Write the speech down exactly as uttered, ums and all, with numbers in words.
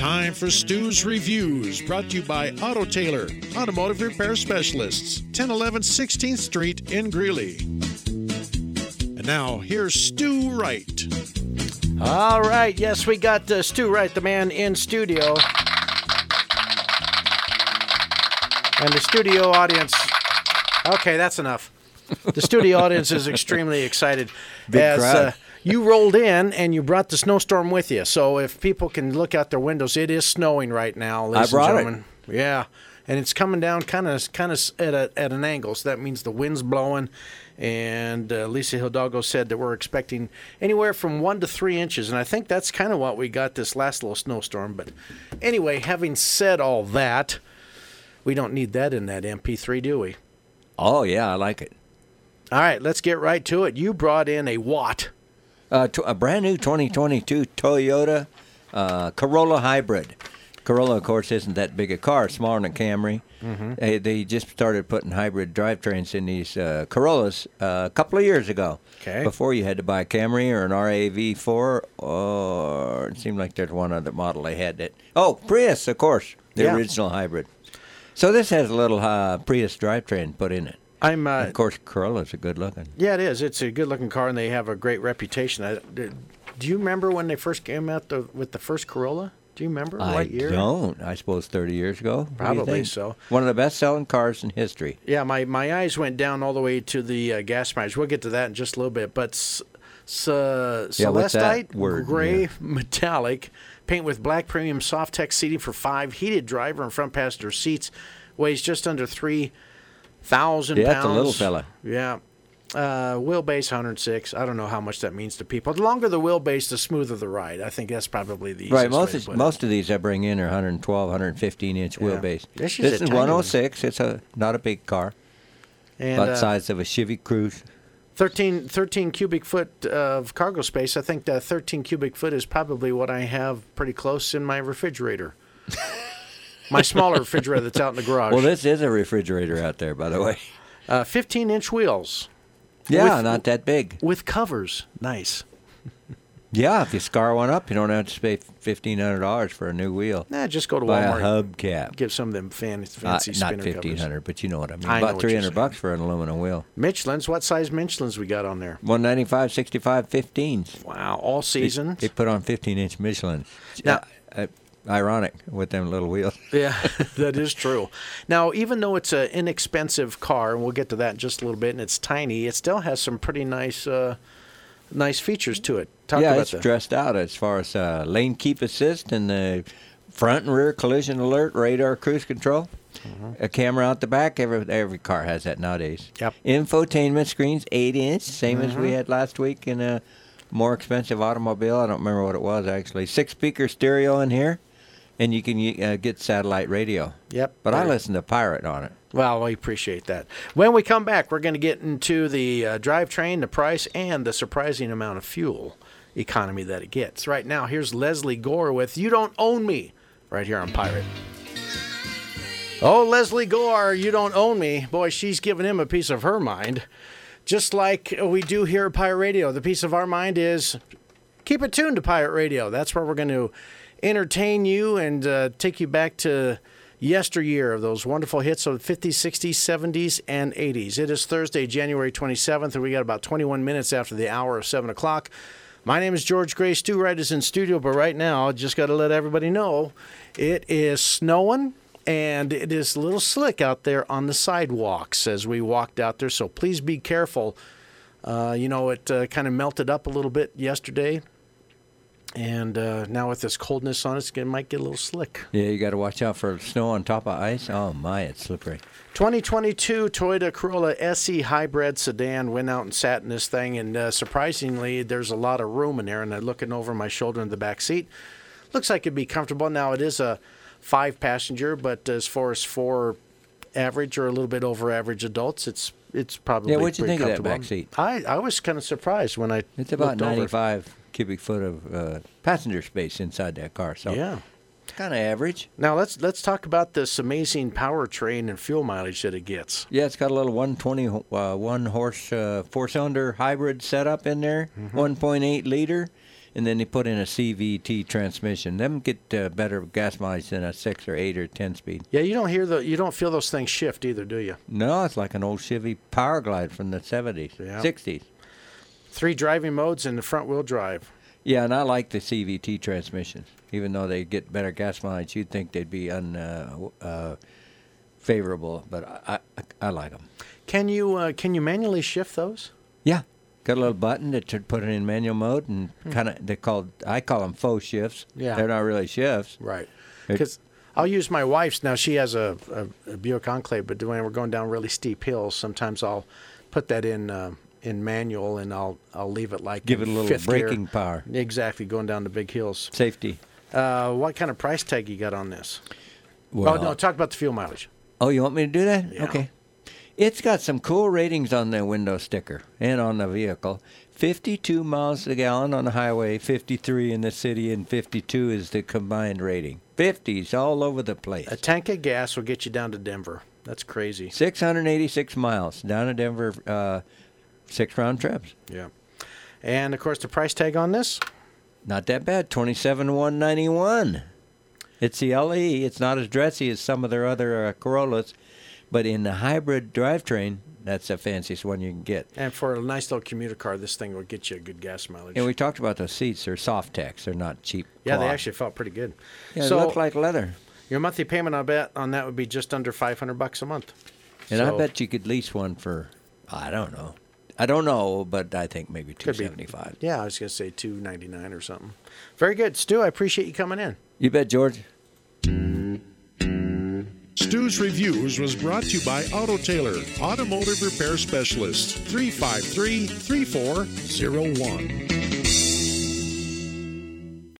time for Stu's Reviews, brought to you by Auto Tailor, automotive repair specialists, ten eleven sixteenth Street in Greeley. And now, here's Stu Wright. All right, yes, we got uh, Stu Wright, the man in studio. And the studio audience, okay, that's enough. The studio audience is extremely excited. Big as crowd. Uh, you rolled in and you brought the snowstorm with you. So if people can look out their windows, it is snowing right now, ladies I brought and it. gentlemen. Yeah, and it's coming down kind of kind of at a at an angle. So that means the wind's blowing. And uh, Lisa Hidalgo said that we're expecting anywhere from one to three inches. And I think that's kind of what we got this last little snowstorm. But anyway, having said all that, we don't need that in that M P three, do we? Oh, yeah, I like it. All right, let's get right to it. You brought in a Watt. Uh, t- a brand new twenty twenty-two Toyota uh, Corolla Hybrid. Corolla, of course, isn't that big a car, smaller than a Camry. Mm-hmm. They, they just started putting hybrid drivetrains in these uh, Corollas uh, a couple of years ago. Okay. Before you had to buy a Camry or an R A V four, or it seemed like there's one other model they had that. Oh, Prius, of course, the Yeah. original hybrid. So this has a little uh, Prius drivetrain put in it. I'm. Uh, Of course, Corolla's a good looking. yeah, it is. It's a good-looking car, and they have a great reputation. I, do you remember when they first came out the, with the first Corolla? Do you remember I what year? don't. I suppose thirty years ago. What do you Probably think? so. One of the best-selling cars in history. Yeah, my, my eyes went down all the way to the uh, gas mileage. We'll get to that in just a little bit. But s- s- uh, Yeah, what's that Celestite word? gray Yeah. metallic paint with black premium soft tech seating for five, heated driver and front passenger seats, weighs just under three thousand Yeah, pounds. that's a little fella. Yeah. Uh, wheelbase one hundred six. I don't know how much that means to people. The longer the wheelbase, the smoother the ride. I think that's probably the easiest Right, most way to of, put it. most of these I bring in are one twelve, one fifteen inch Yeah. wheelbase. This is This a is tiny one oh six. It's a not a big car, And, about the uh, size of a Chevy Cruze. thirteen, thirteen cubic foot of cargo space. I think that thirteen cubic foot is probably what I have pretty close in my refrigerator. My smaller refrigerator that's out in the garage. Well, this is a refrigerator out there, by the way. uh, fifteen inch wheels Yeah, With- not that big. with covers. Nice. Yeah, if you scar one up, you don't have to pay fifteen hundred dollars for a new wheel. Nah, just go to Buy Walmart. a hubcap. Get some of them fan, Uh, fancy not spinner fifteen covers. hundred, but you know what I mean. I know About what you're three hundred saying. bucks for an aluminum wheel. Michelin's. What size Michelin's we got on there? One ninety five, sixty five, fifteens. Wow, all They, seasons. they put on fifteen inch Michelin. Now- Uh, uh, ironic with them little wheels. Yeah, that is true. Now, even though it's an inexpensive car, and we'll get to that in just a little bit, and it's tiny, it still has some pretty nice, uh, nice features to it. Talk yeah, about it's that. dressed out as far as uh, lane keep assist and the front and rear collision alert, radar cruise control, Mm-hmm. a camera out the back. Every every car has that nowadays. Yep. Infotainment screens, eight inch, same as Mm-hmm. we had last week in a more expensive automobile. I don't remember what it was actually. Six speaker stereo in here, and you can uh, get satellite radio. Yep. But I Very- listen to Pirate on it. Well, we appreciate that. When we come back, we're going to get into the uh, drivetrain, the price, and the surprising amount of fuel economy that it gets. Right now, here's Leslie Gore with You Don't Own Me, right here on Pirate. Oh, Leslie Gore, You Don't Own Me. Boy, she's giving him a piece of her mind. Just like we do here at Pirate Radio. The piece of our mind is keep it tuned to Pirate Radio. That's where we're going to entertain you and uh, take you back to yesteryear of those wonderful hits of the fifties, sixties, seventies, and eighties. It is Thursday, January twenty-seventh, and we got about twenty-one minutes after the hour of seven o'clock. My name is George Gray. Stu Wright is in studio, but right now, I just got to let everybody know it is snowing, and it is a little slick out there on the sidewalks as we walked out there, so please be careful. Uh, you know, it uh, kind of melted up a little bit yesterday, and uh, now with this coldness on it, it might get a little slick. Yeah, you got to watch out for snow on top of ice. Oh my, it's slippery. twenty twenty-two Toyota Corolla S E Hybrid Sedan went out and sat in this thing, and uh, surprisingly, there's a lot of room in there. And I'm looking over my shoulder in the back seat. Looks like it'd be comfortable. Now, it is a five-passenger, but as far as four average or a little bit over average adults, it's it's probably Yeah, what'd you pretty think of that comfortable. back seat? I, I was kind of surprised when I It's about looked over. ninety-five cubic foot of uh, passenger space inside that car. So Yeah. it's kind of average. Now let's let's talk about this amazing powertrain and fuel mileage that it gets. Yeah, it's got a little one twenty uh, one horse uh, four cylinder hybrid setup in there, Mm-hmm. one point eight liter, and then they put in a C V T transmission. Them get uh, better gas mileage than a six or eight or ten speed. Yeah, you don't hear the, you don't feel those things shift either, do you? No, it's like an old Chevy Power Glide from the seventies, Yeah. sixties. Three driving modes and the front wheel drive. Yeah, and I like the C V T transmissions. Even though they get better gas mileage, you'd think they'd be un, uh, uh, favorable, but I, I, I like them. Can you uh, can you manually shift those? Yeah, got a little button that to put it in manual mode, and kind of they called I call them faux shifts. Yeah. They're not really shifts. Right. It- Because I'll use my wife's. Now, she has a, a, a Buick Enclave, but when we're going down really steep hills, sometimes I'll put that in uh, in manual, and I'll I'll leave it like Give in it a little fifth braking gear. power. Exactly, going down the big hills. Safety. Uh, what kind of price tag you got on this? Well, oh, no, talk about the fuel mileage. Oh, you want me to do that? Yeah. Okay. It's got some cool ratings on the window sticker and on the vehicle. fifty-two miles a gallon on the highway, fifty-three in the city, and fifty-two is the combined rating. fifties all over the place. A tank of gas will get you down to Denver. That's crazy. six hundred eighty-six miles down to Denver, uh, six round trips. Yeah. And, of course, the price tag on this? Not that bad, twenty-seven thousand one hundred ninety-one dollars. It's the L E. It's not as dressy as some of their other uh, Corollas, but in the hybrid drivetrain, that's the fanciest one you can get. And for a nice little commuter car, this thing will get you a good gas mileage. And we talked about those seats. They're soft techs. They're not cheap. yeah, they cloth. actually felt pretty good. Yeah, so they look like leather. your monthly payment, I bet, on that would be just under five hundred bucks a month. And I So- bet you could lease one for, I don't know. I don't know, but I think maybe two Could be. seventy-five. Yeah, I was going to say two ninety-nine or something. Very good. Stu, I appreciate you coming in. You bet, George. Stu's Reviews was brought to you by Auto Tailor, Automotive Repair Specialists, three five three, three four zero one.